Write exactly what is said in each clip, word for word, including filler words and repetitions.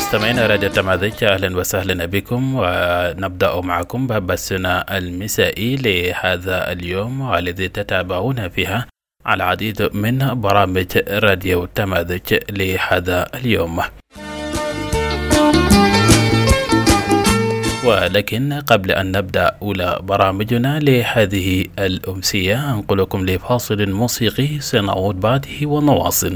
مستمعينا راديو تماذج، أهلا وسهلا بكم، ونبدأ معكم بثنا المسائي لهذا اليوم، والذي تتابعون فيها العديد من برامج راديو تماذج لهذا اليوم. ولكن قبل أن نبدأ أولى برامجنا لهذه الأمسية أنقلكم لفاصل موسيقي سنعود بعده ونواصل.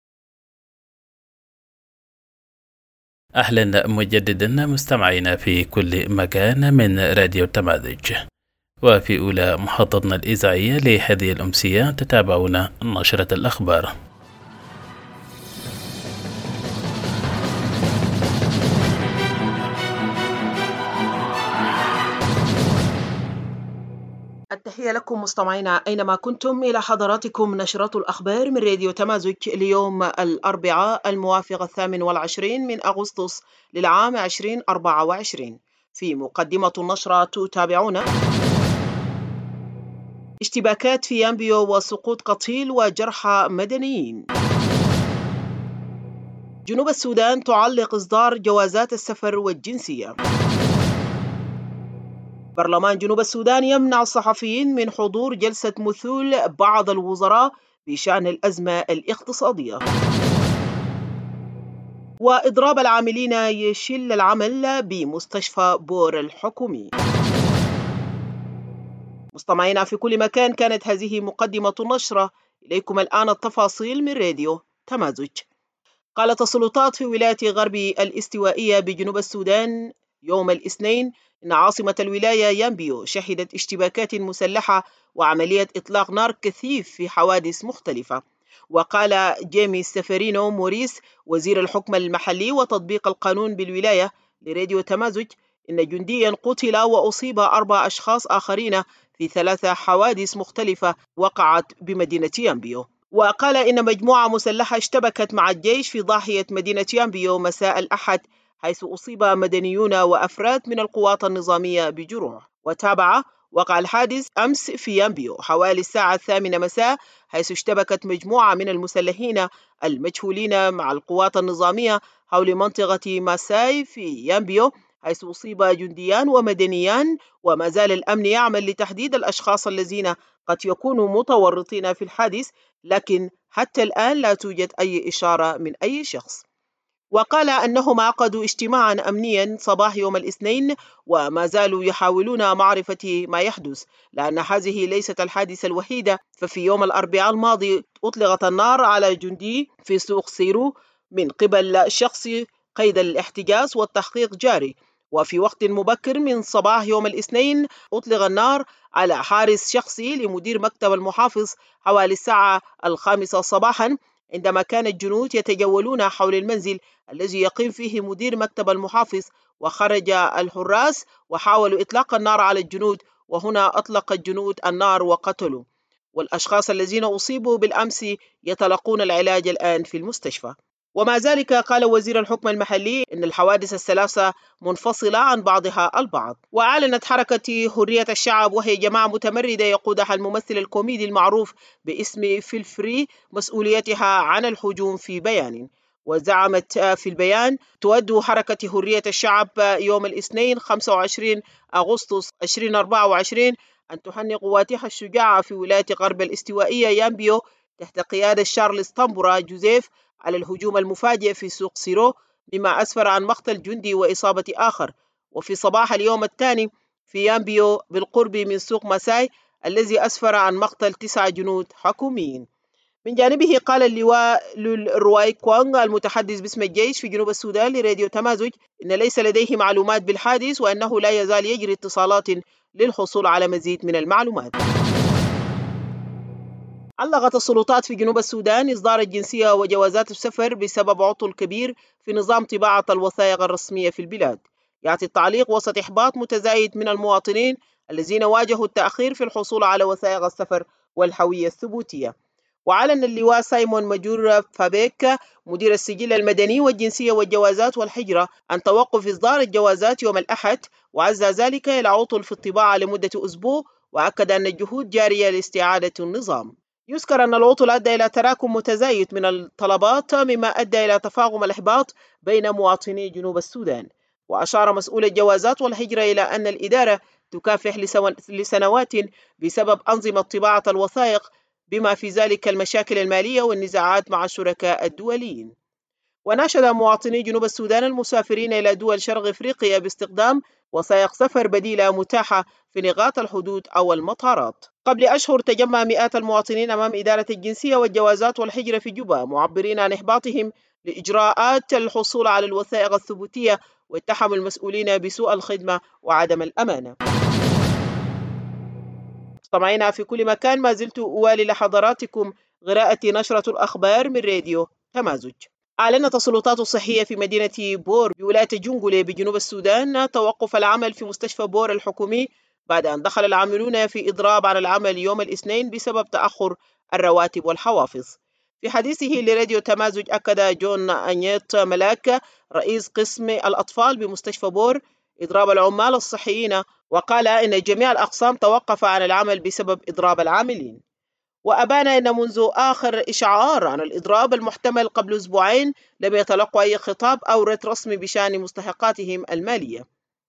أهلا مجددا مستمعينا في كل مكان من راديو تماذج، وفي أولى محطتنا الإذاعية لهذه الأمسية تتابعون نشرة الأخبار. التحية لكم مستمعينا أينما كنتم، إلى حضراتكم نشرة الأخبار من راديو تمازج ليوم الأربعاء الموافق الثامن والعشرين من أغسطس للعام عشرين أربعة وعشرين. في مقدمة النشرة تتابعون: اشتباكات في يامبيو وسقوط قتيل وجرحى مدنيين. جنوب السودان تعلق إصدار جوازات السفر والجنسية. برلمان جنوب السودان يمنع الصحفيين من حضور جلسة مثول بعض الوزراء بشأن الأزمة الاقتصادية. وإضراب العاملين يشل العمل بمستشفى بور الحكومي. مستمعينا في كل مكان، كانت هذه مقدمة النشرة، إليكم الآن التفاصيل من راديو تمازج. قالت السلطات في ولاية غرب الاستوائية بجنوب السودان يوم الاثنين إن عاصمة الولاية يامبيو شهدت اشتباكات مسلحة وعملية إطلاق نار كثيف في حوادث مختلفة. وقال جيمي سفرينو موريس وزير الحكم المحلي وتطبيق القانون بالولاية لراديو تمازج إن جنديا قتل وأصيب أربع أشخاص آخرين في ثلاث حوادث مختلفة وقعت بمدينة يامبيو. وقال إن مجموعة مسلحة اشتبكت مع الجيش في ضاحية مدينة يامبيو مساء الأحد، حيث أصيب مدنيون وأفراد من القوات النظامية بجروح. وتابع وقع الحادث أمس في يامبيو حوالي الساعة الثامنة مساء، حيث اشتبكت مجموعة من المسلحين المجهولين مع القوات النظامية حول منطقة ماساي في يامبيو، حيث أصيب جنديان ومدنيان. وما زال الأمن يعمل لتحديد الأشخاص الذين قد يكونوا متورطين في الحادث، لكن حتى الآن لا توجد أي إشارة من أي شخص. وقال أنهم عقدوا اجتماعا أمنيا صباح يوم الاثنين وما زالوا يحاولون معرفة ما يحدث، لأن هذه ليست الحادثة الوحيدة. ففي يوم الأربعاء الماضي أطلقت النار على جندي في سوق سيرو من قبل شخص قيد الاحتجاز والتحقيق جاري. وفي وقت مبكر من صباح يوم الاثنين أطلق النار على حارس شخصي لمدير مكتب المحافظ حوالي الساعة الخامسة صباحا، عندما كان الجنود يتجولون حول المنزل الذي يقيم فيه مدير مكتب المحافظ. وخرج الحراس وحاولوا إطلاق النار على الجنود، وهنا أطلق الجنود النار وقتلوا. والأشخاص الذين أصيبوا بالأمس يتلقون العلاج الآن في المستشفى. ومع ذلك قال وزير الحكم المحلي إن الحوادث الثلاثة منفصلة عن بعضها البعض. وأعلنت حركة حرية الشعب، وهي جماعة متمردة يقودها الممثل الكوميدي المعروف باسم فيلفري، مسؤوليتها عن الهجوم في بيان. وزعمت في البيان: تود حركة حرية الشعب يوم الاثنين خمسة وعشرين أغسطس ألفين وأربعة وعشرين أن تهنئ قواتها الشجاعة في ولاية غرب الاستوائية يامبيو تحت قيادة شارلز تامبورا جوزيف على الهجوم المفاجئ في سوق سيرو، مما أسفر عن مقتل جندي وإصابة آخر. وفي صباح اليوم الثاني في يامبيو بالقرب من سوق ماساي الذي أسفر عن مقتل تسعة جنود حكوميين. من جانبه قال اللواء لول رواي كوانغ المتحدث باسم الجيش في جنوب السودان لراديو تمازج إن ليس لديه معلومات بالحادث، وأنه لا يزال يجري اتصالات للحصول على مزيد من المعلومات. علقت السلطات في جنوب السودان إصدار الجنسية وجوازات السفر بسبب عطل كبير في نظام طباعة الوثائق الرسمية في البلاد. يأتي التعليق وسط إحباط متزايد من المواطنين الذين واجهوا التأخير في الحصول على وثائق السفر والهوية الثبوتية. وأعلن اللواء سايمون ماجور فابيك مدير السجل المدني والجنسية والجوازات والهجرة عن توقف إصدار الجوازات يوم الأحد، وعزى ذلك إلى عطل في الطباعة لمدة أسبوع، وأكد أن الجهود جارية لاستعادة النظام. يذكر أن العطل أدى إلى تراكم متزايد من الطلبات مما أدى إلى تفاقم الإحباط بين مواطني جنوب السودان. وأشار مسؤول الجوازات والهجرة إلى أن الإدارة تكافح لسنوات بسبب أنظمة طباعة الوثائق بما في ذلك المشاكل المالية والنزاعات مع الشركاء الدوليين. وناشد مواطني جنوب السودان المسافرين إلى دول شرق إفريقيا باستخدام وثائق سفر بديلة متاحة في نقاط الحدود أو المطارات. قبل أشهر تجمع مئات المواطنين أمام إدارة الجنسية والجوازات والهجرة في جوبا معبرين عن إحباطهم لإجراءات الحصول على الوثائق الثبوتية، واتهموا المسؤولين بسوء الخدمة وعدم الأمانة. مستمعينا في كل مكان، ما زلت أوالي لحضراتكم قراءة نشرة الأخبار من راديو تمازج. أعلنت السلطات الصحية في مدينة بور بولاية جنقلة بجنوب السودان توقف العمل في مستشفى بور الحكومي بعد أن دخل العاملون في إضراب عن العمل يوم الاثنين بسبب تأخر الرواتب والحوافز. في حديثه لراديو تمازج أكد جون أنيت ملاك رئيس قسم الأطفال بمستشفى بور إضراب العمال الصحيين، وقال إن جميع الأقسام توقف عن العمل بسبب إضراب العاملين. وأبان أن منذ آخر إشعار عن الإضراب المحتمل قبل أسبوعين لم يتلقوا أي خطاب أو رد رسمي بشأن مستحقاتهم المالية.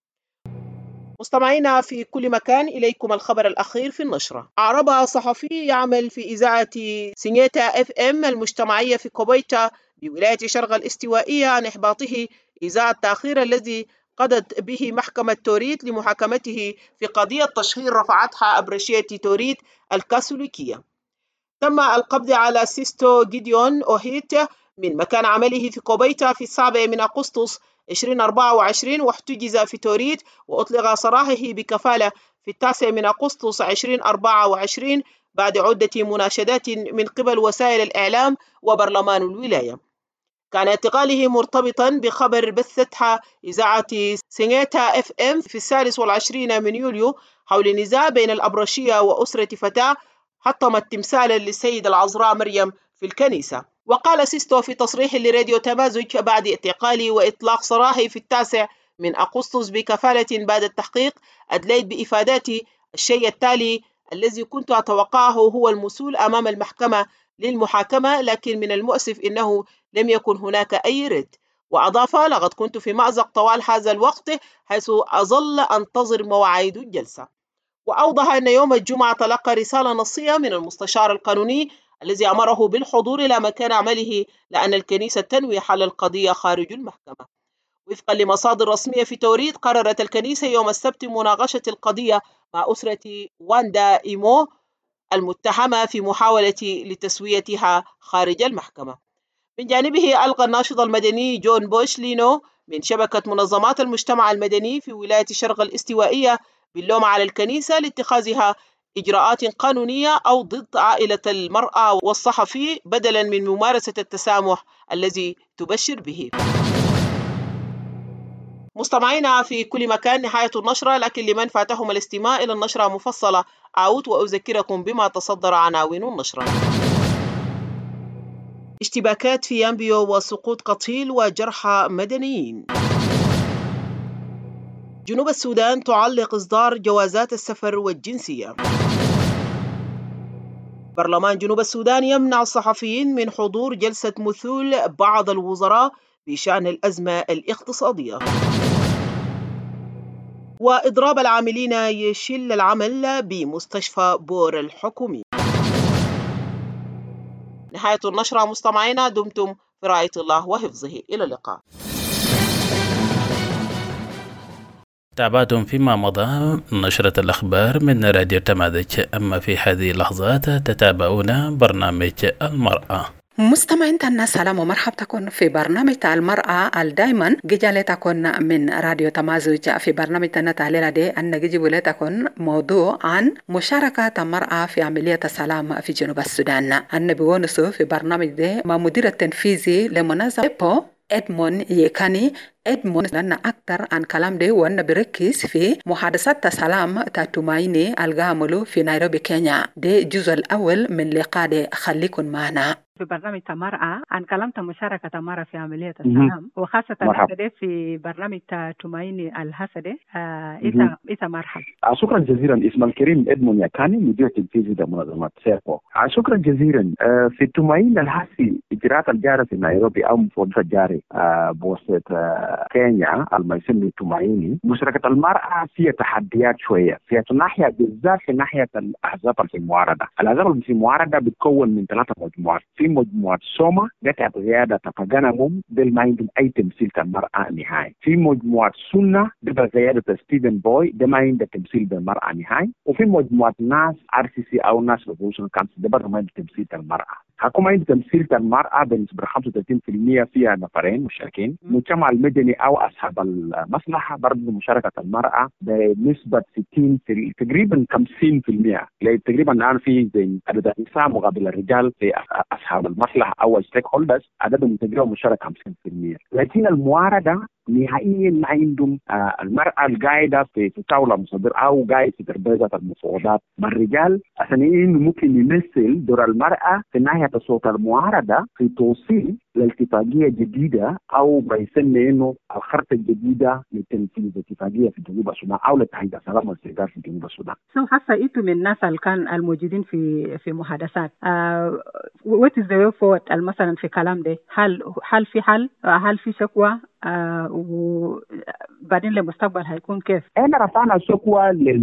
مستمعينا في كل مكان، إليكم الخبر الأخير في النشرة. أعرب صحفي يعمل في إذاعة سينيتا اف ام المجتمعية في كوبيتا بولاية شرق الاستوائية عن إحباطه إزاء التأخير الذي قضت به محكمة توريت لمحاكمته في قضية تشهير رفعتها أبرشية توريت الكاثوليكية. تم القبض على سيستو جيديون أوهيت من مكان عمله في كوبيتا في السابع من أغسطس ألفين وأربعة وعشرين، واحتجز في توريت وأطلق سراحه بكفالة في التاسع من أغسطس ألفين وأربعة وعشرين بعد عدة مناشدات من قبل وسائل الإعلام وبرلمان الولاية. كان اعتقاله مرتبطا بخبر بثتها إذاعة سينيتا اف ام في الثالث والعشرين من يوليو حول نزاع بين الأبرشية وأسرة فتاة حطمت تمثالا للسيدة العذراء مريم في الكنيسة. وقال سيستو في تصريح لراديو تمازج بعد اعتقالي وإطلاق سراحي في التاسع من أغسطس بكفالة بعد التحقيق، أدليت بإفاداتي الشيء التالي الذي كنت أتوقعه هو المسؤول أمام المحكمة للمحاكمة، لكن من المؤسف إنه لم يكن هناك أي رد. وأضاف: لقد كنت في مأزق طوال هذا الوقت حيث أظل أنتظر مواعيد الجلسة. وأوضح أن يوم الجمعة تلقى رسالة نصية من المستشار القانوني الذي أمره بالحضور إلى مكان عمله لأن الكنيسة تنوي حل القضية خارج المحكمة. وفقا لمصادر رسمية في توريت، قررت الكنيسة يوم السبت مناقشة القضية مع أسرة واندا إيمو المتهمة في محاولة لتسويتها خارج المحكمة. من جانبه، ألقى الناشط المدني جون بوش لينو من شبكة منظمات المجتمع المدني في ولاية شرق الاستوائية باللوم على الكنيسة لاتخاذها إجراءات قانونية أو ضد عائلة المرأة والصحفي بدلا من ممارسة التسامح الذي تبشر به. مستمعينا في كل مكان، نهاية النشرة، لكن لمن فاتهم الاستماع إلى النشرة مفصلة أعود وأذكركم بما تصدر عناوين النشرة. اشتباكات في يامبيو وسقوط قتيل وجرحى مدنيين. جنوب السودان تعلق إصدار جوازات السفر والجنسية. برلمان جنوب السودان يمنع الصحفيين من حضور جلسة مثول بعض الوزراء بشأن الأزمة الاقتصادية. وإضراب العاملين يشل العمل بمستشفى بور الحكومي. نهاية النشرة مستمعينا، دمتم في رعاية الله وحفظه. إلى اللقاء. تابعتم فيما مضى نشرة الأخبار من راديو تمازج. أما في هذه اللحظات تتابعون برنامج المرأة. مستمعين السلام ومرحبا تكون في برنامج المرأة الدائما جيجالي تكون من راديو تمازج. في برنامج تحليل دي أن جيجي بولي تكون موضوع عن مشاركة المرأة في عملية السلام في جنوب السودان. النبي ونسو في برنامج دي مع مدير التنفيذي لمنظمة إدمون يكاني. إدمون لنا أكثر عن كلام ده وأنا بركز في محادثات السلام تاتومايني الغاملو في نيروبي كينيا. ده الجزء الأول من لقاء ده، خليكن معنا. في برنامج المرأة عن كلمة مشاركة المرأة في عملية السلام وخاصة الحسدة في برنامج تمايني الحسدة. إذا إذا مرحبا. شكرا جزيلا. اسم الكريم إدمون يكاني مدير تنفيذي لمنظمة سيركو. شكرا جزيلا. في تمايني الحسي إجراءات الجارة في نيروبي أو مفوضة الجاري بوسط كينيا المسمى تمايني، مشاركة المرأة فيها تحديات شوية في ناحية بالذات في ناحية الأحزاب في المعارضة. الأحزاب في المعارضة بتكون من ثلاثة مجموعات. في مجموعة سوما ذات زيادة تفاجنهم دل ما عندهم أي تمثيل المرأة نهائي. في مجموعة سنة ذات زيادة ستيفن بوي ده ما عنده تمثيل بالمرأة نهائي. وفي مجموعة ناس ار سي سي أو ناس ريفولوشن كانسل ده برضه ما عنده تمثيل المرأة. حكومة عند تمثيل المرأة بنسبة خمسة وثلاثين بالمئة فيها نفرين مشاركين. المجتمع المدني أو أصحاب المصلحة برضه مشاركة المرأة بنسبة ستين تقريبا خمسين بالمئة. تقريبا الآن في زي عدد النساء مقابل الرجال في أصحاب المصلحة أو ستيك هولدرز عددهم تقريبا مشاركة خمسين بالمئة. لكن المعارضة نهائيا ما عندهم آه المرأة القاعدة في في طاولة مصدر أو قاعد في ترابيزة المفاوضات مع الرجال عشان إنه ممكن يمثل دور المرأة في ناحية صوت المعارضة في توصيل لاتفاقية جديدة أو ما يسمى إنه الخرطة الجديدة لتنفيذ اتفاقية في جنوب السودان أو لتحقيق السلام والاستقرار في جنوب السودان. سو حتى إنتم من الناس اللي كان الموجودين في في محادثات. what is the way forward مثلا في كلام ده؟ هل هل في حل؟ هل في شكوى؟ آه وبعدين للمستقبل هيكون كيف؟ احنا رفعنا شكوى لل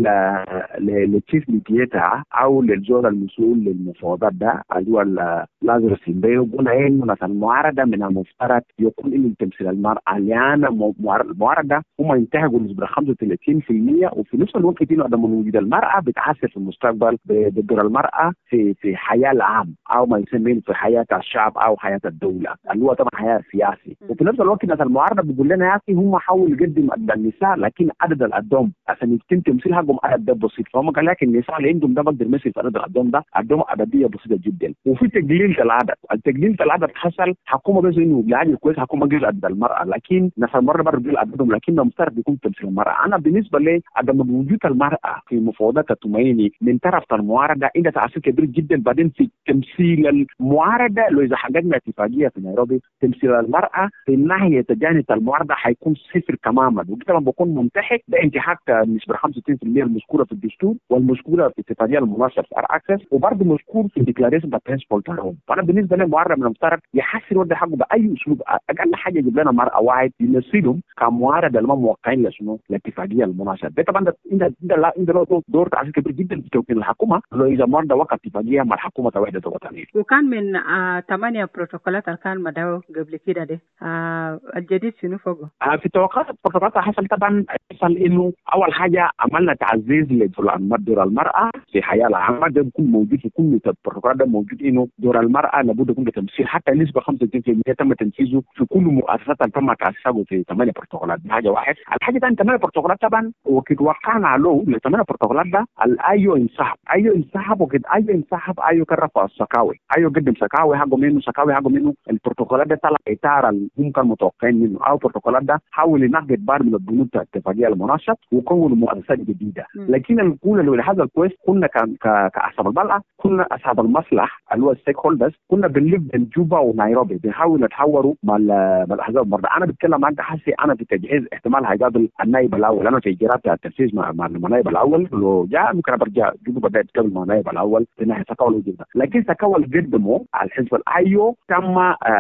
للتشيف ميديتا او للزول المسؤول للمفاوضات ده اللي هو لازر سيمبي، وقلنا انه مثلا المعارضه من المفترض يكون انه تمثيل المراه لان المعارضه هم ينتهجوا نسبه خمسة وثلاثين بالمئة وفي نفس الوقت انه عدم وجود المراه بتاثر في المستقبل بدور المراه في في حياه العام او ما يسميه في حياه الشعب او حياه الدوله اللي هو طبعا حياه سياسي. وفي نفس الوقت مثلا المعارضه بيقول لنا يا اخي هم حاولوا يقدم النساء لكن عدد الادوم عشان يتم تمثيل حقهم عدد ده بسيط، فهم قال لك النساء اللي عندهم ده بقدر يمثل في عدد الادوم ده عندهم عدديه بسيطه جدا. وفي تقليل العدد، التقليل العدد حصل حكومه بس انه يعني كويس حكومه جزء عدد المراه لكن ناس المره برضه بيقول عددهم لكن المفترض يكون تمثيل المراه. انا بالنسبه لي عدم وجود المراه في مفاوضات التمايني من طرف المعارضه عنده تاثير كبير جدا بعدين في تمثيل المعارضه. لو اذا حققنا اتفاقيه في نيروبي تمثيل المراه في ناحيه تجانب المعارضه حيكون صفر تماما، وطبعا بكون ممتحك ده انتهاك نسبه خمسة وستين بالمئة المذكوره في الدستور والمذكوره في اتفاقيه المناصره في ار اكسس وبرضه مذكور في ديكلاريشن ذا برنسبل تاعهم. فانا بالنسبه لي المعارضه من المفترض يحسن ورد حقه باي اسلوب، اقل حاجه يجيب لنا مرأة واحد يمثلهم كمعارضه اللي ما موقعين لشنو الاتفاقيه المناصره. ده طبعا ده ده له دور تاثير كبير جدا في توكيل الحكومه لو اذا المعارضه وقعت اتفاقيه مع الحكومه الوحده الوطنيه. وكان من آه ثمانيه بروتوكولات اللي كان مدعو قبل كده ده آه الجديد شنو فوقه؟ آه في توقعات البروتوكولات حصل طبعا حصل انه اول حاجه عملنا تعزيز لدور المراه في حياه العامه، ده بيكون موجود في كل البروتوكولات، ده موجود انه دور المراه لابد يكون بتمثيل حتى نسبه خمسة وستين بالمئة تم تنفيذه في كل مؤسسات اللي تم تاسيسها في ثمانيه بروتوكولات. دي حاجه واحد. الحاجه الثانيه ثمانيه بروتوكولات طبعا وكده وقعنا له لثمانيه بروتوكولات ده الايو انسحب ايو انسحب وكده ايو انسحب ايو كان رفع السكاوي ايو قدم سكاوي حقه منه سكاوي حقه منه البروتوكولات ده طلع اطار هم كانوا متوقعين منه او البروتوكولات ده حاول ينقض بعض من البنود بتاع الاتفاقيه المناقشه وكونوا مؤسسات جديده. لكن الكل اللي هذا الكويس كنا كاصحاب البلعه كنا اصحاب المصلح اللي هو ستيك هولدرز كنا بنلف بين جوبا ونيروبي بنحاول نتحوروا مع الاحزاب برضه. انا بتكلم عن حسي انا في تجهيز احتمال هيقابل النائب الاول، انا في اجراءات بتاع التنفيذ مع مع النائب الاول لو جاء ممكن برجع جوبا بدات تقابل مع النائب الاول في ناحيه سكاول جدا. لكن سكاول قدموا على الحزب الايو تم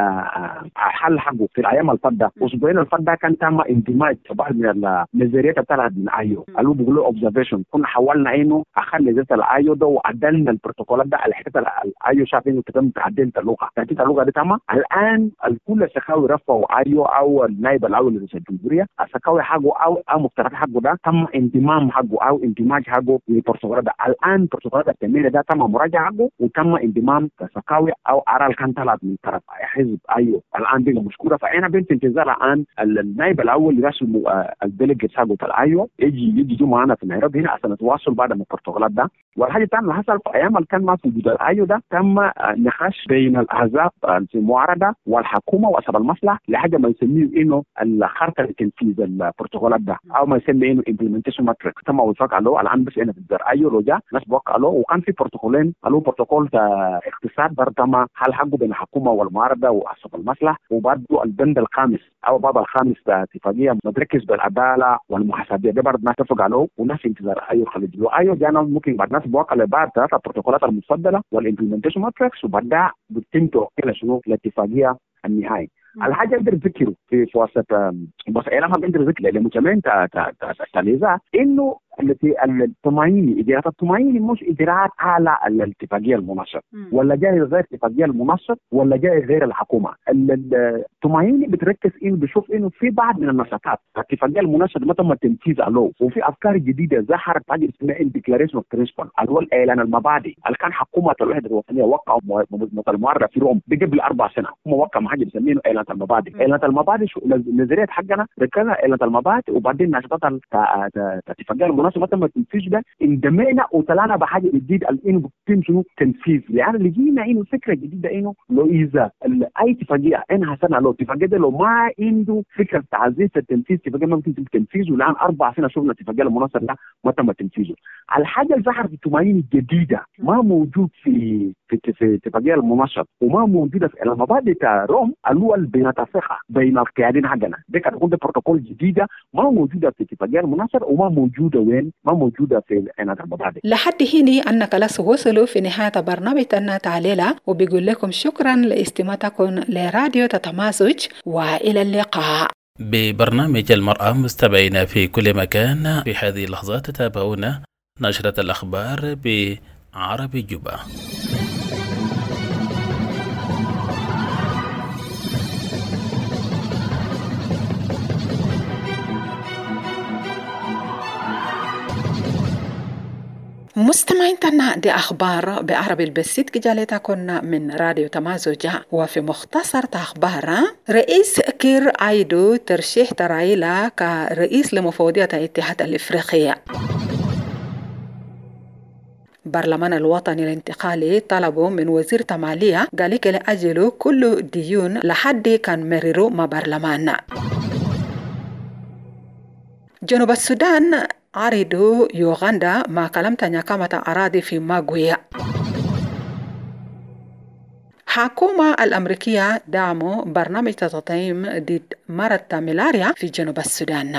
حل حقه في الايام الفضه اسبوعين الفضه كان تم اندماج بعض من النظريات بتاعت الايو قالوا بيقولوا اوبزرفيشن كنا حاولنا انه اخلي ذات الايو ده وعدلنا البروتوكولات ده على حته الايو شاف انه تم تعديل اللغه تعديل اللغه دي تمام. الان الكل السكاوي رفعوا ايو او النائب الاول لرئيس الجمهوريه السكاوي حقه او او مقترح حقه ده تم انضمام حقه او اندماج حقه للبروتوكولات ده. الان بروتوكولات التمرين ده تم مراجعه حقه وتم انضمام السكاوي او ارى كان طلعت من طرف حزب ايو الان دي مشكوره. فانا بنت انتظار الان النائب الاول يرسل الديليجيت حقه الايو يجي يجي معنا في نيروبي هنا عشان نتواصل بعد من البروتوكولات ده. والحاجه الثانيه اللي حصل في ايام اللي كان ما في وجود الايو ده تم نقاش بين الاحزاب في المعارضه البروتوكولات والحكومه واصحاب المصلحه لحاجه ما يسميه انه الخرطه لتنفيذ البروتوكولات ده او ما يسميه انه امبلمنتيشن ماتريكس. تم وفاق عليه الان بس هنا في الدار ايو لوجا ناس بوقع له، وكان في بروتوكولين قالوا بروتوكول اقتصاد برضما حل حقه بين الحكومه والمعارضه واصحاب المصلحه، وبرضه البند الخامس او باب الخامس اتفاقيه متركز بالعداله والمحاسبيه ده برضه ناس اتفق عليه وناس انتظار ايو خليج له ايو جانا ممكن بعد ناس بوقع لبعض ثلاثه بروتوكولات المفضله والامبلمنتيشن ماتريكس وبعدها بتتم توقيع شنو الاتفاقيه النهائي. الحاجه اللي بذكره في في وسط بس انا ما بقدر اذكر لمجتمعين تاع تاع تاع انه التي الطمانينه اجراءات الطمانينه مش اجراءات على الاتفاقيه المناصره ولا جاي غير الاتفاقيه المناصره ولا جاي غير الحكومه. الطمانينه بتركز انه بشوف انه في بعض من النشاطات الاتفاقيه المناصره ما تم التنفيذ عليه، وفي افكار جديده ظهرت حاجه اسمها ديكلاريشن اوف برنسبل اللي هو الاعلان المبادئ اللي كان حكومه الوحده الوطنيه وقعوا المعارضه في روم قبل اربع سنين هم وقعوا حاجه بيسمينه اعلان المبادئ. اعلان المبادئ نظريه حقنا ذكرنا اعلان المبادئ وبعدين نشاطات الاتفاقيه المناصره ما تم التنفيذ ده اندمجنا وطلعنا بحاجه جديده انه بتتم شنو تنفيذ. يعني اللي جينا انه فكره جديده انه لو اذا اي اتفاقيه انها سنه لو اتفاقيه لو ما عنده فكره تعزيز التنفيذ اتفاقيه ما ممكن يتم تنفيذه. الان اربع سنين شفنا اتفاقيه المناصره ده ما تم تنفيذه. الحاجه اللي ظهرت في الطمانينه الجديده ما موجود في في في اتفاقيه المناصره وما موجوده في المبادئ تاع روم اللي هو بينات الثقه بين القيادين حقنا. ده كان يكون بروتوكول جديده ما موجوده في اتفاقيه المناصره وما موجوده وين ما موجوده في اعلان المبادئ. لحد هنا انك لس وصلوا في نهايه برنامجنا تعليلا، وبيقول لكم شكرا لاستماعتكم لراديو تتمازج والى اللقاء. ببرنامج المرأة مستمعينا في كل مكان. في هذه اللحظات تتابعون نشرة الأخبار بعربي جوبا. مستمعين تنا دي أخبار بعربي البسيط جالتا كنا من راديو تمازج. وفي مختصر أخبار رئيس كير عيدو ترشيح رايلا كرئيس لمفوضية الاتحاد الإفريقي. برلمان الوطني الانتقالي طلبوا من وزير تمالية قالك لأجلوا كل ديون لحد كان مرروا ما برلمان. جنوب السودان عرضوا يوغندا ما كلمت نياكامة أراضي في ماغويا. حكومة الأمريكية دعموا برنامج تطعيم ضد مرض ملاريا في جنوب السودان.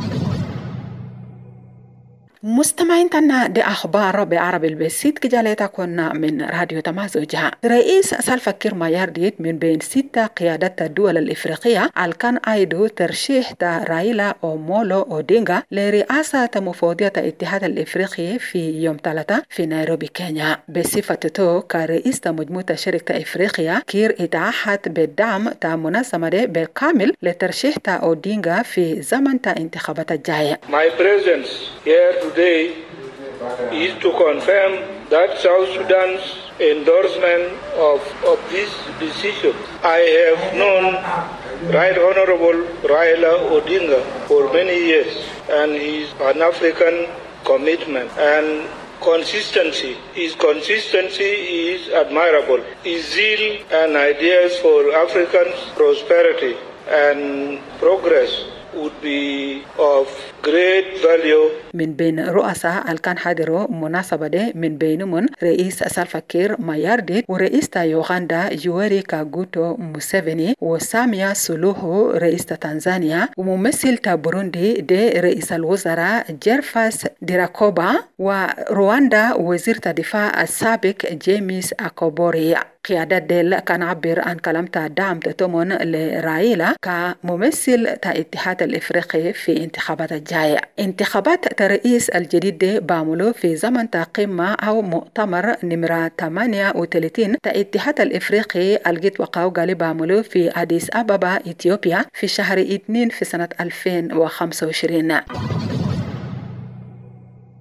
مستمعين تنا دي أخبار بعربي البسيط كجاليتا كنا من راديو تمازوجها. رئيس سالفا كير مايارديت من بين ستة قيادات الدول الإفريقية الكان أيدو ترشيح تا رايلا أومولو أودينغا لرئاسة مفوضية الاتحاد الإفريقي في يوم ثلاثة في نيروبي كينيا. بصفته كرئيس مجموعة شركة إفريقيا كير اتعهد بالدعم تا منظمة بالكامل لترشيح تا أودينغا في زمن تا انتخابات الجاية. My presence here today is to confirm that South Sudan's endorsement of, of this decision. I have known Right Honorable Raila Odinga for many years, and his Pan-African commitment and consistency. His consistency is admirable. His zeal and ideas for African prosperity and progress would be of great value. من بين رؤساء الكان حاضروا مناسبة دي من بينهم رئيس سالفا كير مايارديت ورئيس يوغندا يوري كاغوتو موسيفيني وساميا سلوهو رئيس تنزانيا وممثل بوروندي دي رئيس الوزراء جيرفاس ديراكوبا ورواندا وزير الدفاع السابق جيمس أكوبوري. قيادات ديل كان عبر عن كلمة دعم تتمون لرايلا كممثل تا اتحاد الإفريقي في انتخابات الجاية. انتخابات الرئيس الجديد دي بعملوا في زمن قمة أو مؤتمر نمرة ثمانية وثلاثين تا اتحاد الإفريقي الجيت وقعوا قالي بعملوا في أديس أبابا إثيوبيا في شهر اثنين في سنة ألفين وخمسة وعشرين.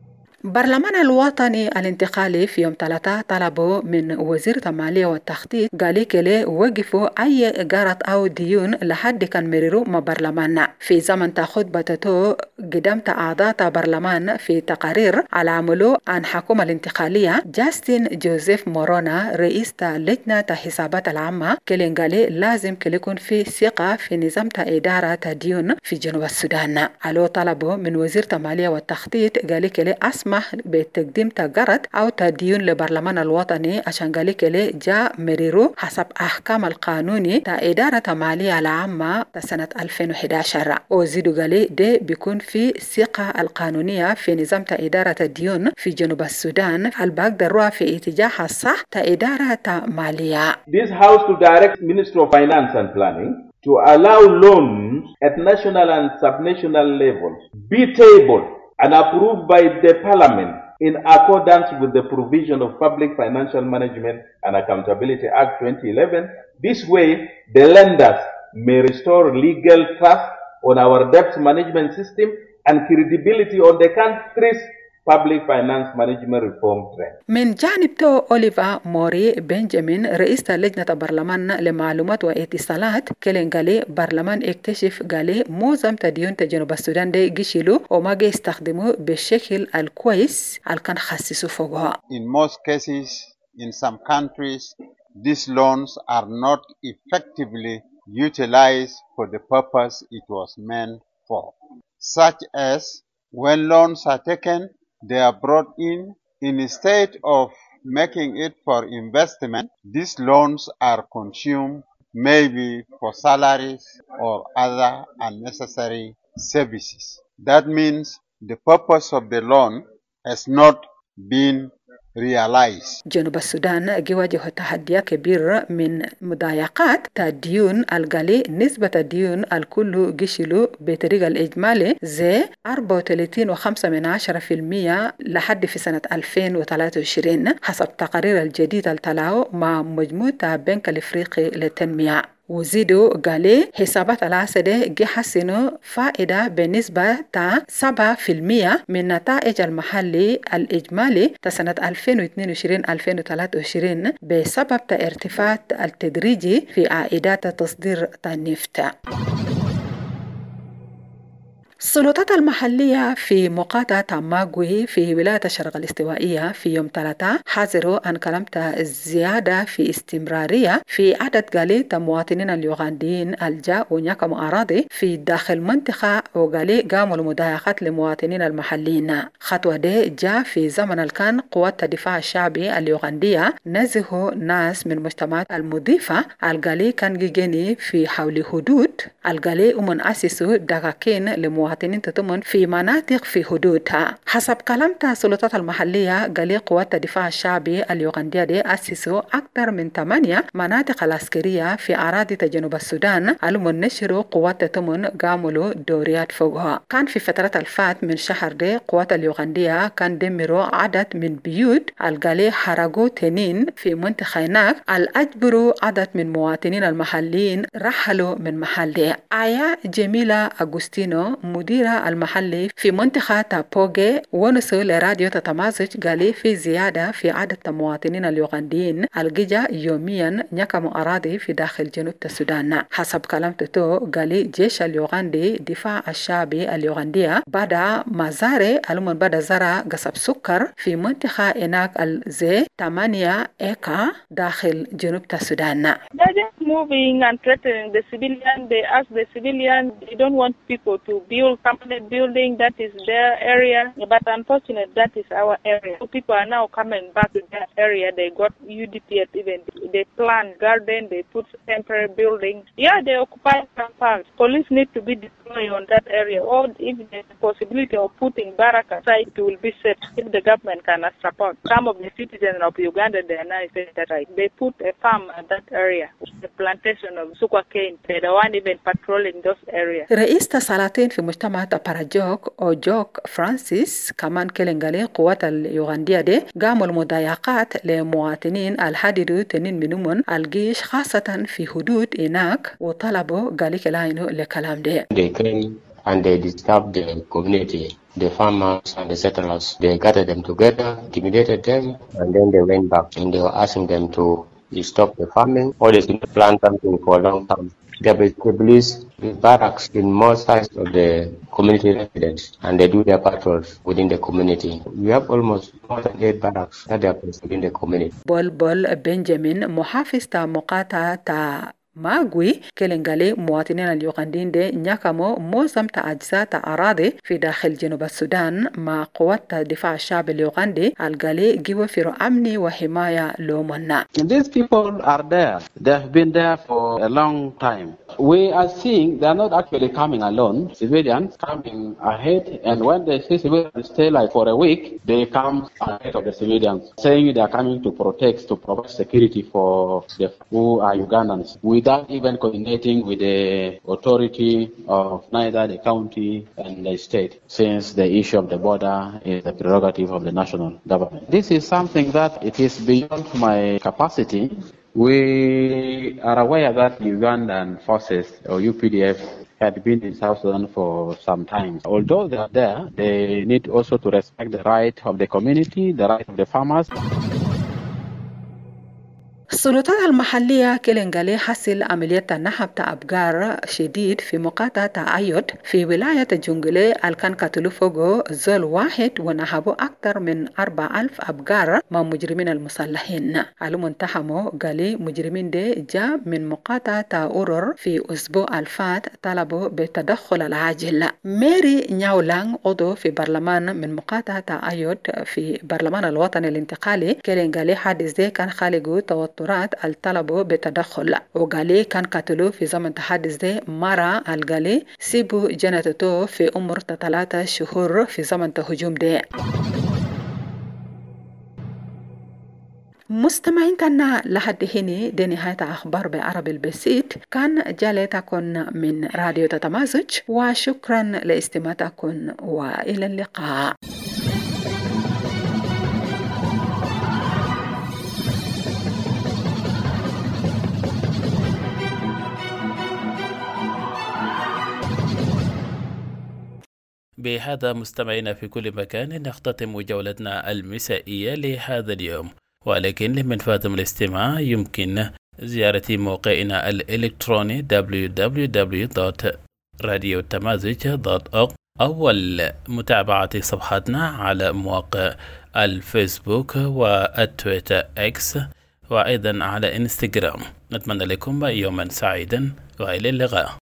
برلمان الوطني الانتقالي في يوم ثلاثة طلبوا من وزير المالية والتخطيط قال كلي وقفوا أي قرض أو ديون لحد كان مريرو ما برلماننا في زمن خطبته قدمت أعضاء برلمان في تقارير على عملوا عن حكومة الانتقالية. جاستن جوزيف مورونا رئيس لجنة الحسابات العامة كلي قال لازم كلي يكون في ثقة في نظام إدارة الديون في جنوب السودان. على طلبوا من وزير المالية والتخطيط قال كلي أسمح بتقديم تقرض أو تديون لبرلمان الوطني عشان قال كلي جاء مريرو حسب أحكام القانوني تا إدارة المالية العامة سنة ألفين وأحد عشر. وزيدوا قال ده بيكون في ثقة القانونية في نظام إدارة الديون في جنوب السودان البقدر في اتجاه الصح تا إدارة مالية. This house to direct Ministry of Finance and Planning to allow loans at national and subnational levels be tabled and approved by the Parliament in accordance with the provision of Public Financial Management and Accountability Act twenty eleven. This way, the lenders may restore legal trust on our debt management system and credibility on the country's public finance management reform trend. من جانب تو أوليفا موري بنجامين رئيس لجنة البرلمان لمعلومات واتصالات كلين قالي برلمان اكتشف قالي معظم تديون جنوب السودان دي قشلوا وما جي يستخدموا بالشكل الكويس اللي كان خصصوا فوقها. In most cases, in some countries, these loans are not effectively utilized for the purpose it was meant for, such as when loans are taken, they are brought in instead of making it for investment. These loans are consumed maybe for salaries or other unnecessary services. That means the purpose of the loan has not been realized. جنوب السودان يواجه تحديات كبيرة من مضايقات الديون القلي. نسبة الديون الكل قشلوا بطريقة الإجمالي زي أربعة وثلاثين فاصلة خمسة من عشرة في المية لحد في سنة ألفين وثلاثة وعشرين حسب تقارير الجديد التلاو مع مجموعة البنك الإفريقي للتنمية. وزيدوا قالي حسابات العسدة جي حسنوا فائدة بنسبة تا سبعة في المية من نتائج المحلي الإجمالي تسنة ألفين واثنين وعشرين ألفين وثلاثة وعشرين بسبب ارتفاع التدريجي في عائدات تصدير النفط. السلطات المحلية في مقاطعة ماغوي في ولاية الشرق الاستوائية في يوم ثلاثة حذروا أن كلمت الزيادة في استمرارية في عدد قليل المواطنين اليوغنديين الجاء ونيكموا أراضي في داخل منطقة وقالي قاموا المضايقات للمواطنين المحليين. خطوة دي جاء في زمن الكان قوات الدفاع الشعبي اليوغندية نزهوا ناس من مجتمعات المضيفة القالي كان جيجيني في حول حدود القالي ومن أسسوا دقاقين لمواطنين مواطنين تتمن في مناطق في حدودها. حسب كلامت السلطات المحلية قال قوات الدفاع الشعبي اليوغندية دي أسسوا أكثر من ثمانية مناطق العسكرية في أراضي جنوب السودان على نشروا قوات تتمن قاموا دوريات فوقها. كان في فترة الفات من شهر دي قوات اليوغندية كان دمروا عدد من بيوت القالي حرقوا تنين في منطقة هناك الأجبروا عدد من مواطنين المحليين رحلوا من محل. آية جميلة أغوستينو مديرة المحلي في منطقة تابوغي ونسوا لراديو تتمازج قالي في زيادة في عدد المواطنين اليوغنديين الجيجا يوميا نكموا أراضي في داخل جنوب السودان. حسب كلام تتو قالي جيش اليوغندي دفاع الشعبي اليوغندية بدأ مزارع المن بدأ زرع قصب سكر في منطقة هناك الزي ثمانية إيكا داخل جنوب السودان. Moving and threatening the civilian, they ask the civilian, they don't want people to build permanent building, that is their area, but unfortunately that is our area. So people are now coming back to that area. They got U D P S even, they plant garden, they put temporary building. Yeah, they occupy some parts. Police need to be deployed on that area, or if there's a possibility of putting barrack aside, it will be safe if the government cannot support. Some of the citizens of Uganda, they are now saying that right. They put a farm at that area, the plantation of sugarcane. They don't want even patrolling those areas. رئيس السلاطين في مجتمع باراجوك أو جوك فرانسيس كمان كلنجالي قوات اليوغندية دي قاموا المضايقات لمواطنين الحديدو تنين منهم الجيش خاصة في حدود هناك وطلبوا قالي كلاينو لكلام دي. They can and they disturbed the community. The farmers and the settlers, they gathered them together, intimidated them, and then they went back and they were asking them to stop the farming or they should plant something for a long time. They established the barracks in most sides of the community residents and they do their patrols within the community. We have almost more than eight barracks that they are placed within the community. بول بول بنجامين محافظ تا مقاطعة تا ماغوي كيلنغالي مواطنين اليوغنديين دي نياكامو موسم أجزاء أراضي في داخل جنوب السودان مع قوات دفاع الشعب اليوغندي الغالي جيو في أمني وحماية لومنا. These people are there. They have been there for a long time. We are seeing they are not actually coming alone. Civilians coming ahead, and when they see civilians stay like for a week, they come ahead of the civilians, saying they are coming to protect, to provide security for the who are Ugandans. Without even coordinating with the authority of neither the county and the state, since the issue of the border is the prerogative of the national government. This is something that it is beyond my capacity. We are aware that Ugandan forces or U P D F had been in South Sudan for some time. Although they are there, they need also to respect the right of the community, the right of the farmers. السلطات المحلية كيلنغالي حصل عملية نهب أبقار شديد في مقاطعة أيود في ولاية جونجلي الكان قتلوا فوقه زول واحد ونهبوا أكثر من أربع ألف أبقار مع مجرمين المسلحين. على منتحمو قالي مجرمين دي جاء من مقاطعة أورور في أسبوع الفات طلبوا بالتدخل العاجل. ميري نياولانغ عضو في برلمان من مقاطعة أيود في برلمان الوطني الانتقالي كيلنغالي حادث دي كان خالقو توتر الطلبوا بتدخل وقالي كان قتلوا في زمن تحدث ده مرة القالي سيبوا جنتته في عمر ثلاثة شهور في زمن تهجم ده. مستمعين كنا لحد هنا دي نهاية أخبار بعربي البسيط كان جالتكم من راديو تتمازج وشكرا لاستماعكم وإلى اللقاء. بهذا مستمعينا في كل مكان نختتم جولتنا المسائية لهذا اليوم، ولكن لمنفعتكم الاستماع يمكن زيارة موقعنا الإلكتروني دبليو دبليو دبليو دوت راديو تمازج دوت أورغ أو متابعة صفحاتنا على مواقع الفيسبوك والتويتر إكس وأيضا على إنستغرام. نتمنى لكم يوما سعيدا وإلى اللقاء.